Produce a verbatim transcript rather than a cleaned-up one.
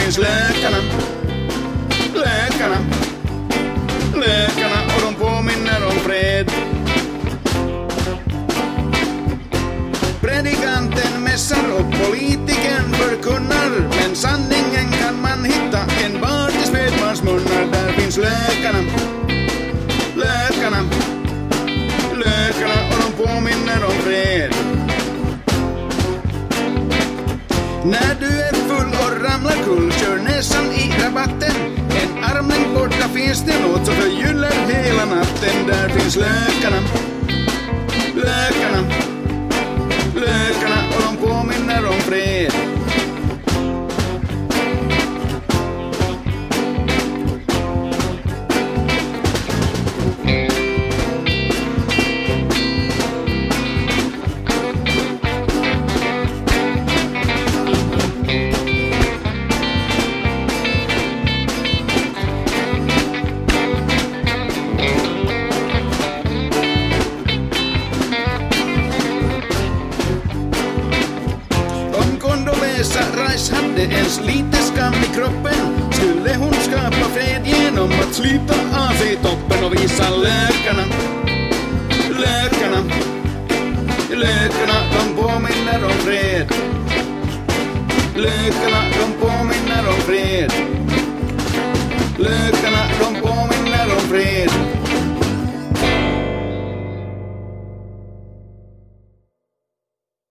finns läkarna. Läkarna. Läkarna och de påminner om fred. Predikanten mässar och politikern förkunnar, men sanningen kan man hitta enbart i spädbarnsmunnar. Där finns läkarna. Läkarna. Läkarna och de påminner om fred. När du är full och ramlar kull, kör näsan i rabatten. En armlängd borta finns det något som förgyllar hela natten. Där finns läkarna. Läkarna. Läkarna och de påminner om fred. Rice hade ens lite skam i kroppen, skulle hon skapa fred genom att slita av sig toppen och visa läkarna. Läkarna. Läkarna, de påminner om fred. Läkarna, de påminner om fred. Läkarna, de påminner om fred.